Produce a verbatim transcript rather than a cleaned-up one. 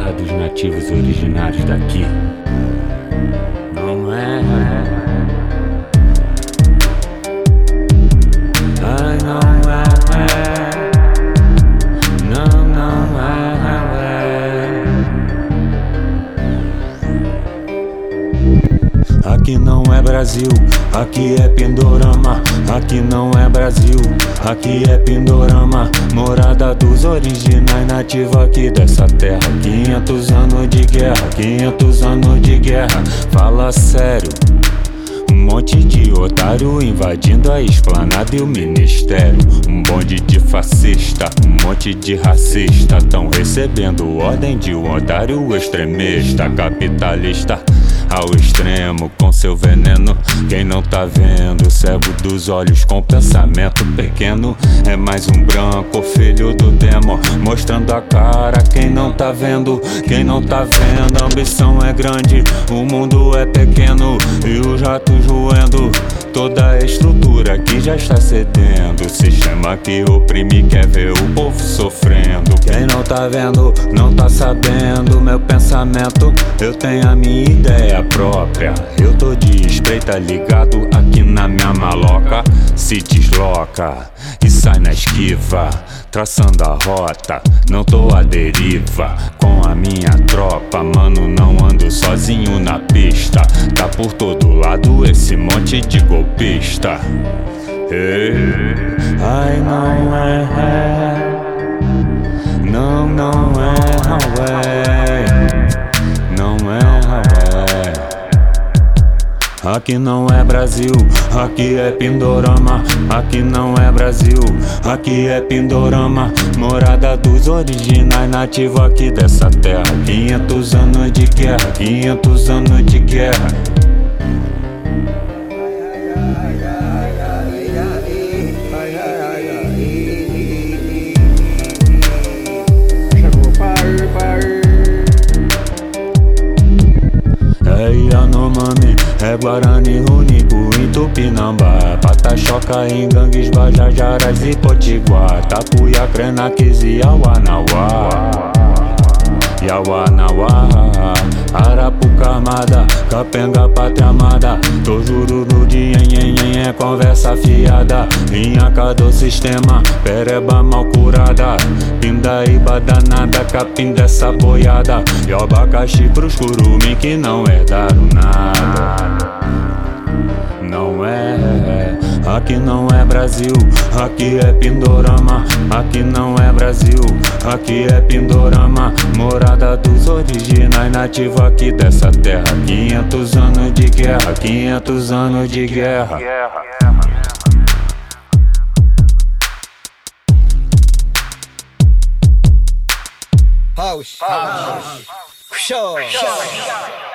terra dos nativos originários daqui. Não é? Ai, não é. Não, não é. Aqui não é Brasil, aqui é Pindorama. Aqui não é Brasil, aqui é Pindorama. Morada dos originais nativos aqui dessa terra. Quinhentos anos de guerra, quinhentos anos de guerra. Fala sério. Um monte de otário invadindo a esplanada e o ministério. Um bonde de fascista, um monte de racista. Tão recebendo ordem de um otário extremista, capitalista ao extremo com seu veneno. Quem não tá vendo, cego dos olhos com pensamento pequeno, é mais um branco, filho do demo, mostrando a cara. Quem não tá vendo, quem não tá vendo, a ambição é grande, o mundo é pequeno e os ratos roendo toda a estrutura que já está cedendo. O sistema que oprime quer ver o povo sofrendo. Quem não tá vendo, não tá sabendo meu pensamento. Eu tenho a minha ideia própria. Eu tô de espreita ligado aqui na minha maloca. Se desloca e sai na esquiva, traçando a rota. Não tô à deriva com a minha tropa. Mano, não ando sozinho na pista. Tá por todo lado esse monte de golpista. Ei, ai, não é. Não, não é, não é. Não é, não é. Aqui não é Brasil, aqui é Pindorama. Aqui não é Brasil, aqui é Pindorama. Morada dos originais nativos aqui dessa terra. Quinhentos anos de guerra, quinhentos anos de guerra. É Yanomami, é Guarani, Runico, em Tupinambá, Pataxoca, em Gangues, Bajajaras e Potiguar, Tapuia, Krenaques e Yawanawá. Yawanawá, Arapucamada, Capenga, Pátria Amada, Tojururu de Nhenhenhen, conversa fiada. Inhaca do sistema, Pereba mal curada, Pindaíba danada, capim dessa boiada. E o abacaxi pros curumim que não herdaram nada. Não é, aqui não é Brasil, aqui é Pindorama. Aqui não é Brasil, aqui é Pindorama. Morada dos originais nativos aqui dessa terra. Quinhentos anos de guerra, quinhentos anos de guerra. House, house, show, show.